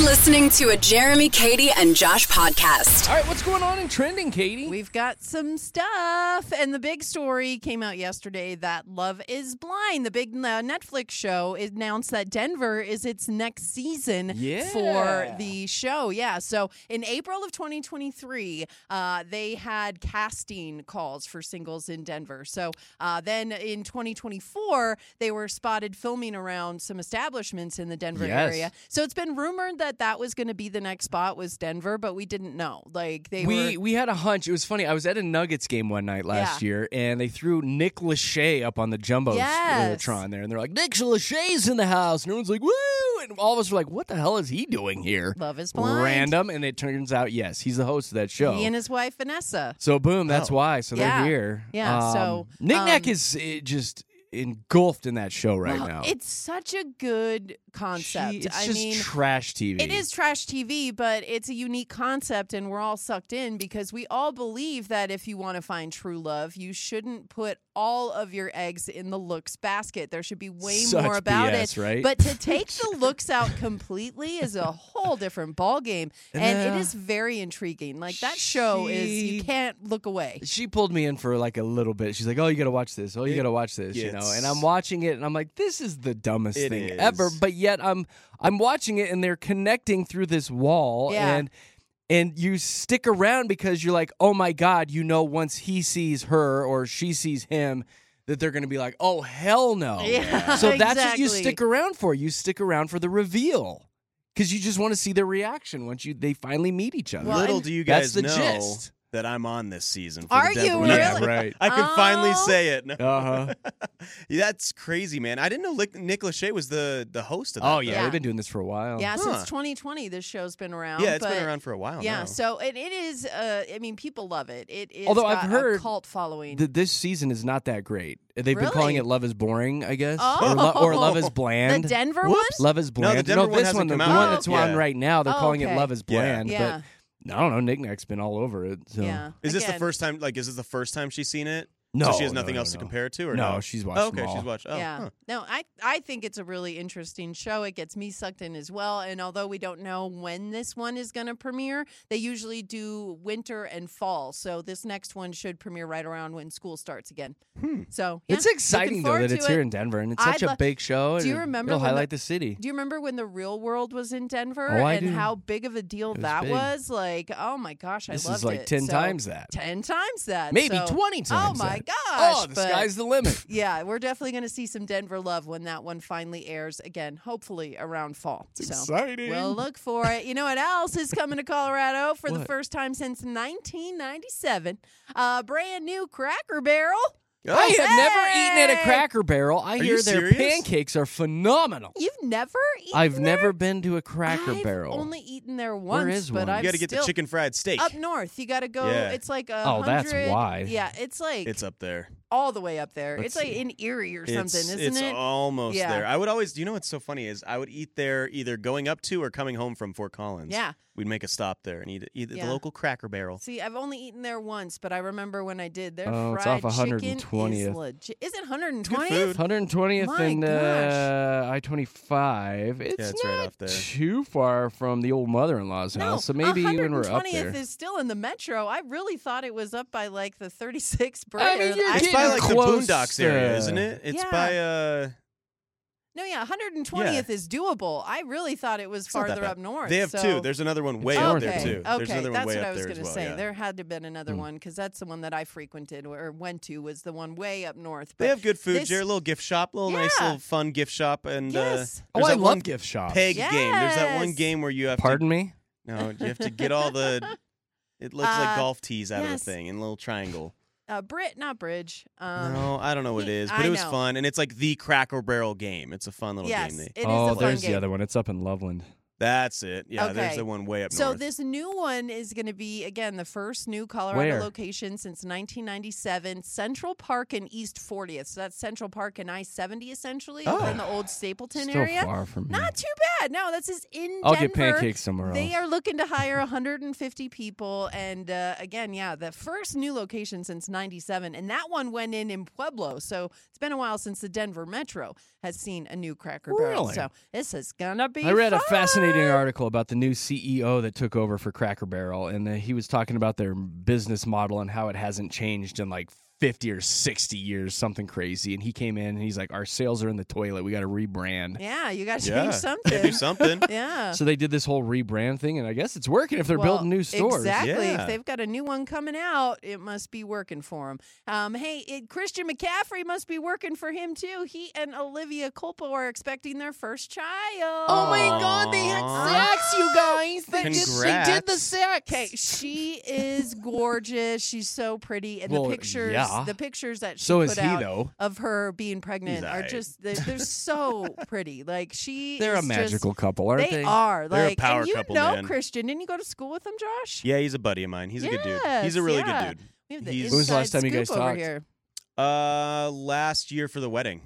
listening to a Jeremy, Katie, and Josh podcast. All right, what's going on in trending, Katie? We've got some stuff, and the big story came out yesterday that Love is Blind, the big Netflix show, announced that Denver is its next season for the show. Yeah, so in April of 2023, they had casting calls for singles in Denver. So then in 2024, they were spotted filming around some establishments in the Denver area. So it's been rumored that was going to be the next spot was Denver, but we didn't know. We had a hunch. It was funny. I was at a Nuggets game one night last year, and they threw Nick Lachey up on the Jumbotron there, and they're like, Nick Lachey's in the house, and everyone's like, woo! And all of us were like, what the hell is he doing here? Love is Blind. Random, and it turns out, yes, he's the host of that show. He and his wife, Vanessa. So, boom, that's why. So they're here. Yeah, so... Nick is just engulfed in that show right now. It's such a good concept. It's just trash TV. It is trash TV, but it's a unique concept, and we're all sucked in because we all believe that if you want to find true love, you shouldn't put all of your eggs in the looks basket. There should be way more about BS, it. Right? But to take the looks out completely is a whole different ballgame, and it is very intriguing. Like, that show you can't look away. She pulled me in for like a little bit. She's like, oh, you got to watch this. Oh, you got to watch this, you know. And I'm watching it, and I'm like, this is the dumbest thing ever. But yet I'm watching it, and they're connecting through this wall, and you stick around because you're like, oh my God, once he sees her or she sees him, that they're going to be like, oh hell no. Yeah, so that's what you stick around for. You stick around for the reveal. Because you just want to see their reaction once they finally meet each other. Well, little do you guys know gist. that I'm on this season. For Are the Denver you Nuggets. really? Yeah, right. I could finally say it. No. Uh-huh. That's crazy, man. I didn't know Nick Lachey was the host of that. Oh, yeah. They've been doing this for a while. Yeah, since 2020, this show's been around. Yeah, it's been around for a while now. so it is, people love it. It is Although I've heard a cult following. This season is not that great. They've been Really? calling it Love is Boring, I guess. Oh. Or Love is Bland. The Denver one? Love is Bland. No, the Denver one this hasn't one, come the out one yet. that's on right now, they're calling it Love is Bland. Yeah. But I don't know, Knick-Knack's been all over it. So. Yeah. Is this the first time? Is this the first time she's seen it? No, so she has nothing no, else to no. compare it to, or No, no? she's watched okay, them all. she's watched. Oh, Yeah. huh. No, I think it's a really interesting show. It gets me sucked in as well. And although we don't know when this one is going to premiere, they usually do winter and fall. So this next one should premiere right around when school starts again. So It's exciting, though, that it's here in Denver, and it's such a big show. Do you remember It'll when highlight the city. Do you remember when The Real World was in Denver I and do. how big of a deal that big. was? Like, oh my gosh, I This loved is like it. 10 So, times that. 10 times that. Maybe So- 20 times Oh my that. gosh. Oh, the but- sky's the limit. Yeah, we're definitely going to see some Denver love when that one finally airs again, hopefully around fall. It's exciting. We'll look for it. You know what else is coming to Colorado for the What? first time since 1997? A brand new Cracker Barrel. I have never eaten at a Hey! Cracker Barrel. I hear you their serious? pancakes are phenomenal. You've never eaten I've there? never been to a Cracker I've Barrel. only eaten there once, is but one? I've You got to get still the chicken fried steak. up north. You got to go. Yeah. It's like Oh, that's 100 why. Yeah, it's like It's up there. all the way up there. Let's it's like see. in Erie or something, isn't it's it? almost Yeah. there. I would always. You know what's so funny is I would eat there either going up to or coming home from Fort Collins. Yeah. We'd make a stop there and eat the Yeah. local Cracker Barrel. See, I've only eaten there once, but I remember when I did. Their Oh, it's fried off chicken 120th. is legit. Is it Good 120th? food. 120th My and gosh. I-25. It's it's right not off there. too far from the old mother-in-law's No, house, so maybe when we're up 120th there. is still in the metro. I really thought it was up by like the 36th I mean, Brader. you're It's getting by like close, the Boondocks area, uh, isn't it? It's Yeah. by No, yeah, 120th is doable. I really thought it was not that farther bad. up north. They have so. two. There's another one way okay. up there too. Okay, There's another one that's way what up I was there going as to well. say. Yeah. There had to have been another one because that's the one that I frequented or went to was the one way up north. But They have good food, this- Jared. A little gift shop, nice Yeah. little fun gift shop, and Yes. Oh, there's I that love one gift shops. peg game. There's that one Yes. game where you have Pardon me? to. No, you have to get all the. It looks like golf tees out of yes. the thing in a little triangle. Not Bridge. No, I don't know what it is, but I it was know. fun, and it's like the Cracker Barrel game. It's a fun little Yes, game. it is Oh, a fun there's game. the other one. It's up in Loveland. That's it. Yeah, Okay. there's the one way up So north. this new one is going to be, again, the first new Colorado Where? location since 1997, Central Park and East 40th. So that's Central Park and I-70, essentially, over in the old Stapleton Still area. far from me. Not too bad. No, this is in I'll Denver. get pancakes somewhere They else. are looking to hire 150 people. And again, yeah, the first new location since 97. And that one went in Pueblo. So it's been a while since the Denver Metro has seen a new Cracker Barrel. Really? So this is going to be I read a fun. fascinating reading an article about the new CEO that took over for Cracker Barrel, and he was talking about their business model and how it hasn't changed in like 50 or 60 years, something crazy. And he came in and he's like, our sales are in the toilet. We got to rebrand. Yeah, you got to change something. Do something. Yeah. So they did this whole rebrand thing, and I guess it's working if they're building new stores. Exactly. Yeah. If they've got a new one coming out, it must be working for them. Christian McCaffrey must be working for him, too. He and Olivia Culpo are expecting their first child. Oh, my God. They had sex, you guys. They did the sex. Okay, she is gorgeous. She's so pretty. And the pictures that she put out of her being pregnant are just, they're so pretty. Like, they're a magical couple, aren't they? They are. They're like, a power and you couple, know man. Christian. Didn't you go to school with him, Josh? Yeah, he's a buddy of mine. He's a good dude. He's a really good dude. We have the When was the last time you guys talked? Here. Last year for the wedding.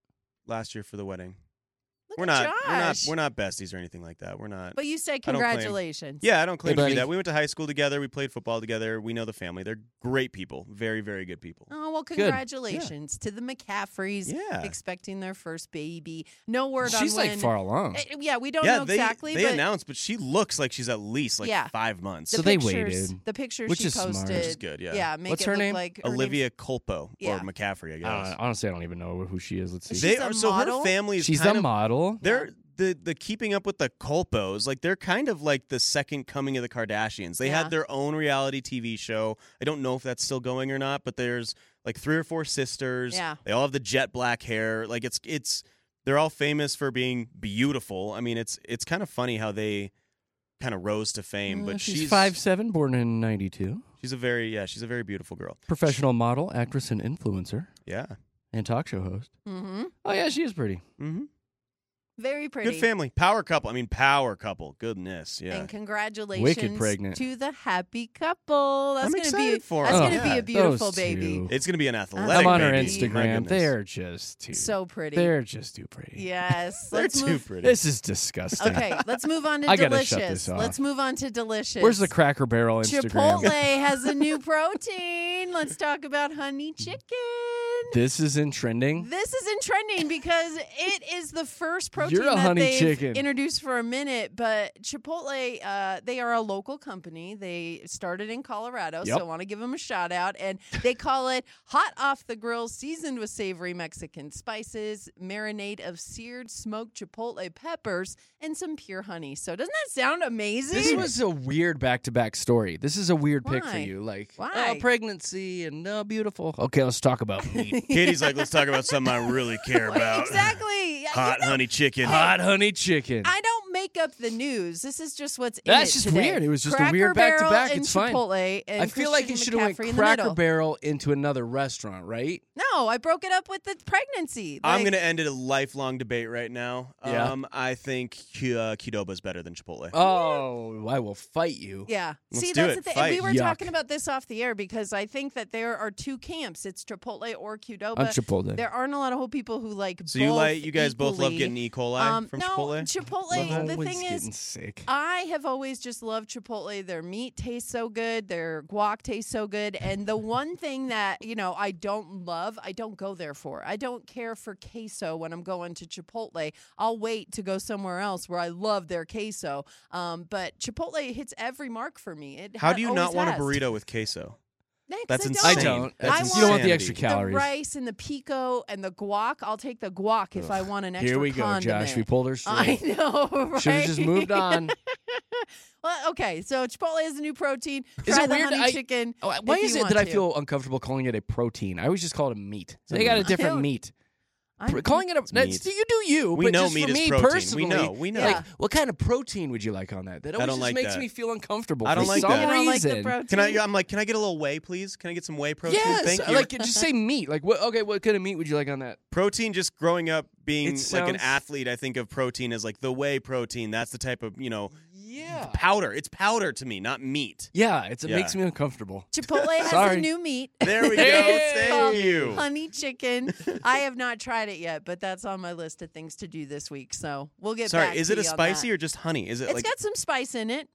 Look at Josh. We're not besties or anything like that. We're not. But you said congratulations. I don't claim to buddy. be that. We went to high school together. We played football together. We know the family. They're great people. Very, very good people. Oh, well, congratulations to the McCaffreys. Yeah. Expecting their first baby. No word on when. She's like far along. Yeah, we don't know exactly. They announced, but she looks like she's at least 5 months. So they waited. The pictures Which she is smart. posted. Which is good, yeah. Yeah, make What's it her look name? like Olivia Culpo Yeah. or McCaffrey, I guess. Honestly, I don't even know who she is. Let's see. She's a model? Her family is She's kind a of, model. They're the keeping up with the Culpos, like they're kind of like the second coming of the Kardashians. They had their own reality TV show. I don't know if that's still going or not, but there's like 3 or 4 sisters. Yeah. They all have the jet black hair. Like it's they're all famous for being beautiful. I mean, it's kind of funny how they kind of rose to fame. But she's 5'7", born in 92. She's a very beautiful girl. Professional model, actress, and influencer. Yeah. And talk show host. Mm-hmm. Oh, yeah, she is pretty. Mm-hmm. Very pretty. Good family. Power couple. I mean, power couple. Goodness. Yeah. And congratulations Wicked pregnant. to the happy couple. That's I'm going to excited be for that's them. going to be a beautiful baby. It's going to be an athletic I'm on her baby. My Instagram. goodness. They're just too So pretty. They're just too pretty. Yes. They're Let's too move. pretty. This is disgusting. Okay, let's move on to I gotta Delicious. shut this off. Let's move on to Delicious. Where's the Cracker Barrel Instagram? Chipotle has a new protein. Let's talk about honey chicken. This is in trending. This is in trending because it is the first protein You're a that honey they've chicken. introduced for a minute. But Chipotle, they are a local company. They started in Colorado, so I want to give them a shout out. And they call it hot off the grill, seasoned with savory Mexican spices, marinade of seared smoked Chipotle peppers, and some pure honey. So doesn't that sound amazing? This was a weird back-to-back story. This is a weird pick for Why? you. Like, Why? pregnancy and beautiful. Okay, let's talk about meat. Katie's like, let's talk about something I really care about. Exactly. Hot honey chicken. Hot honey chicken. I don't make up the news. This is just what's in That's it just today. weird. It was just Cracker a weird Barrel back-to-back. and It's fine. Chipotle and I feel like it Christian should have went McCaffrey in the Cracker middle. Barrel into another restaurant, right? No, I broke it up with the pregnancy. I'm Like, going to end it a lifelong debate right now. Yeah. I think Qdoba is better than Chipotle. Oh, I will fight you. Yeah. Let's See, do that's it. the thing. Fight. And we were Yuck. talking about this off the air because I think that there are two camps. It's Chipotle or Qdoba. I'm Chipotle. There aren't a lot of whole people who like So both you guys both love equally. getting E. coli from no, Chipotle? Chipotle, the Always thing getting is, sick. I have always just loved Chipotle. Their meat tastes so good. Their guac tastes so good. And the one thing that, I don't love, I don't go there for. I don't care for queso when I'm going to Chipotle. I'll wait to go somewhere else where I love their queso. But Chipotle hits every mark for me. How do you not always want has. a burrito with queso? Yeah, 'cause That's I insane. I don't. That's I You don't want the insanity. extra calories. The rice and the pico and the guac. I'll take the guac if I want an extra Here we go, condiment. Josh. We pulled her I straight. know, right? Should have just moved on. Well, okay, so Chipotle is a new protein. Is Try it the weird? honey chicken. Why if is you it want that I to. feel uncomfortable calling it a protein? I always just call it a meat. They got a different don't- meat. I'm- Calling it a meat. you do you. We but know just meat for is me protein. personally, We know. Yeah. Like, what kind of protein would you like on that? That always don't just like makes that. me feel uncomfortable. I don't for like some that. You don't like the reason. protein? Can I get a little whey, please? Can I get some whey protein? Yes, Thank you. like just say meat. Like what? Okay, what kind of meat would you like on that? Protein, just growing up being It like an sounds- athlete, I think of protein as like the whey protein. That's the type of, Yeah, powder. It's powder to me, not meat. yeah. It Yeah. makes me uncomfortable. Chipotle has a Sorry. new meat. There we go. Hey! Thank you. Honey chicken. I have not tried it yet, but that's on my list of things to do this week. So we'll get back Sorry, is to it a you on spicy that. or just honey? Is it It's like got some spice in it.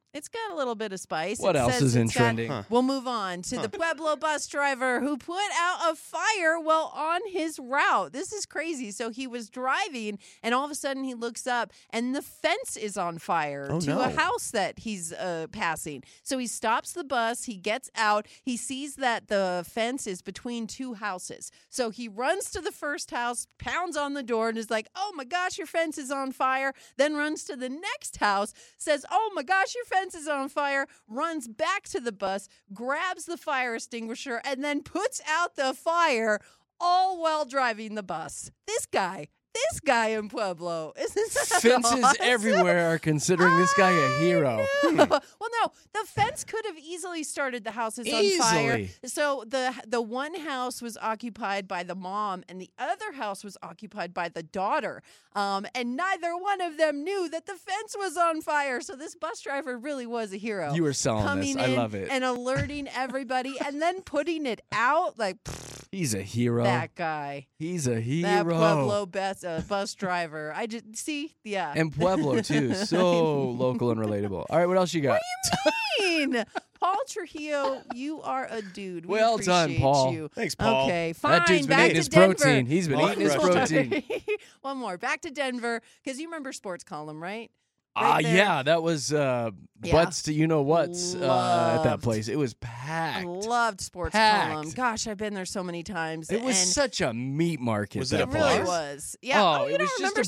It's got a little bit of spice. What else is in trending? We'll move on to the Pueblo bus driver who put out a fire while on his route. This is crazy. So he was driving, and all of a sudden he looks up, and the fence is on fire a house that he's passing. So he stops the bus. He gets out. He sees that the fence is between two houses. So he runs to the first house, pounds on the door, and is like, oh, my gosh, your fence is on fire. Then runs to the next house, says, oh, my gosh, your fence is on fire, runs back to the bus, grabs the fire extinguisher, and then puts out the fire all while driving the bus. This guy in Pueblo. Isn't that Fences awesome? everywhere are considering this guy a hero. Well, no, the fence could have easily started the houses on fire. So the one house was occupied by the mom, and the other house was occupied by the daughter. And neither one of them knew that the fence was on fire. So this bus driver really was a hero. You were selling this. I love it. And alerting everybody, and then putting it out like. He's a hero. That guy. He's a hero. That Pueblo bus driver. I just see, yeah. And Pueblo too. So local and relatable. All right, what else you got? What do you mean? Paul Trujillo, you are a dude. We well done, Paul. You. Thanks, Paul. Okay, fine. That dude's been back eating to his Denver. protein. He's been eating his protein. One more. Back to Denver, because you remember Sports Column, right? Yeah, that was butts to you-know-what's at that place. It was packed. I loved Sports Column. Gosh, I've been there so many times. It was such a meat market. Was it a It really was. Yeah. Oh, it was just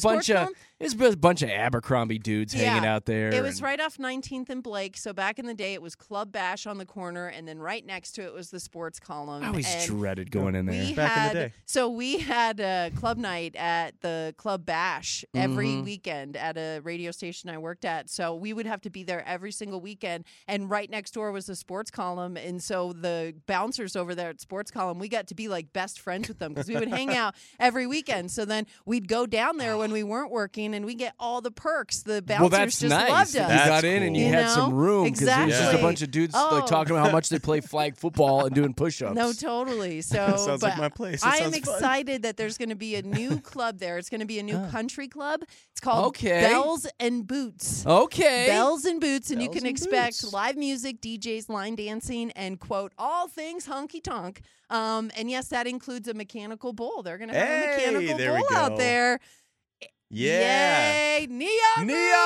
a bunch of Abercrombie dudes hanging out there. It was right off 19th and Blake. So back in the day, it was Club Bash on the corner, and then right next to it was the Sports Column. I always dreaded going in there. Back in the day. So we had a club night at the Club Bash every weekend at a radio station I worked at. So we would have to be there every single weekend. And right next door was the Sports Column. And so the bouncers over there at Sports Column, we got to be like best friends with them because we would hang out every weekend. So then we'd go down there when we weren't working and we get all the perks. The bouncers just loved us. You got in and you had some room because it was just a bunch of dudes like talking about how much they play flag football and doing push-ups. No, totally. So sounds like my place. I am excited that there's going to be a new club there. It's going to be a new country club. It's called Bells and Boots. Okay. Bells and Boots, and you can expect live music, DJs, line dancing, and, quote, all things honky-tonk. And, yes, that includes a mechanical bull. They're going to have a mechanical bull out there. Yeah. Yay! Neon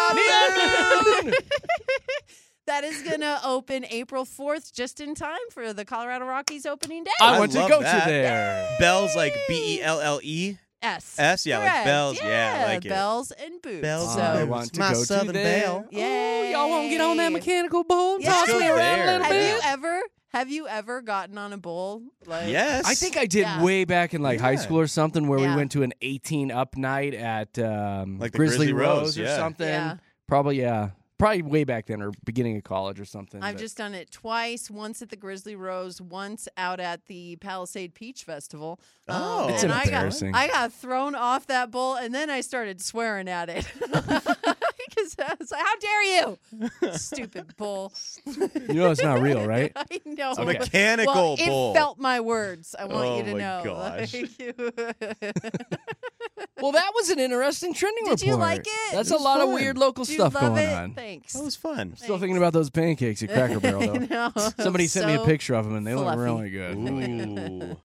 Moon! That is going to open April 4th, just in time for the Colorado Rockies opening day. I want to go that. to there. Bells like Belle. S. Yeah, like bells. Yeah, I like it. Bells and Boots. Bells so. I want to my go Southern to there. Belle. Yay. Y'all want to get on that mechanical bull? Yeah. Toss Let's me go around a there. little bit. Have you ever gotten on a bull? Like, Yes. I think I did way back in high school or something where we went to an 18-up night at like the Grizzly Rose or yeah. something. Yeah. Probably way back then or beginning of college or something. I've just done it twice, once at the Grizzly Rose, once out at the Palisade Peach Festival. It's and embarrassing. I got thrown off that bull, and then I started swearing at it. Because I was like, how dare you, stupid bull. You know it's not real, right? I know. It's a mechanical bull. It felt my words. I want you to my know. gosh. Well, that was an interesting trending report. Did you like it? That's It a was lot of fun. weird local Did you stuff love going it? on. Thanks. That was fun. Still thinking about those pancakes at Cracker Barrel, though. I know. Somebody sent me a So picture of them, and they look fluffy. really good. Ooh.